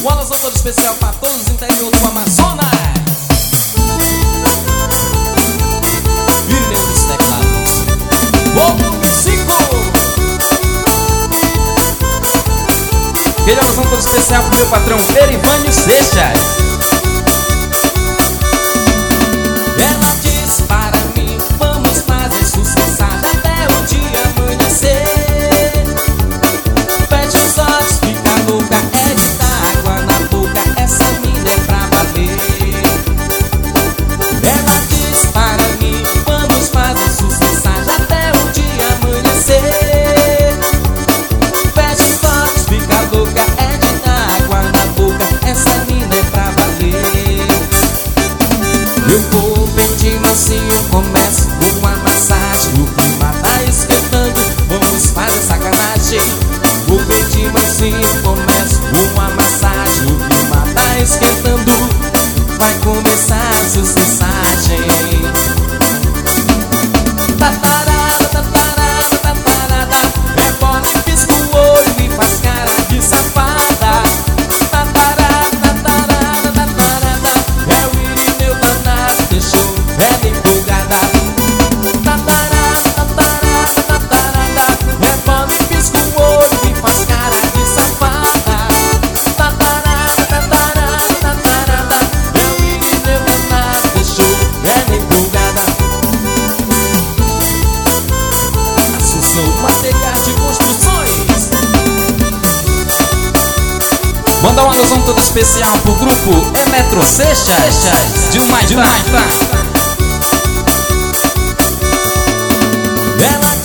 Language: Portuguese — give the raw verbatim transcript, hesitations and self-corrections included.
Um alusão todo especial para todos os interior do Amazonas. Irineu dos teclados. Volume cinco. Aquele alusão todo especial pro meu patrão Erivânio Seixas. Ela disse para mim, vamos fazer sucesso até o dia amanhecer. Fecha os olhos, fica louca, é de dar água na boca, essa mina é pra valer. Ela disse para mim, vamos fazer sucesso até o dia amanhecer. Fecha os olhos, fica louca, é de dar água na boca, essa mina é pra valer. Eu vou bem de mansinho, começo com uma massagem. O clima tá esquentando, vamos fazer sacanagem. Vou bem de mansinho, começo com uma massagem. O clima tá esquentando, vai começar a sucessagem. Tatarada, tatarada, tatarada, é bola e pisca o olho e faz cara de safada. Tatarada, tatarada, tatarada, é o Irineu danado, deixou ela empolgada. Tatarada, tatarada, tatarada, é bola e pisca o olho e faz cara de safada. Tatarada, tatarada, tatarada, é o Irineu danado, deixou ela empolgada. Assunção Materiais de Construções. Manda uma alusão toda especial pro grupo Eletro Seixas de Humaitá. Ela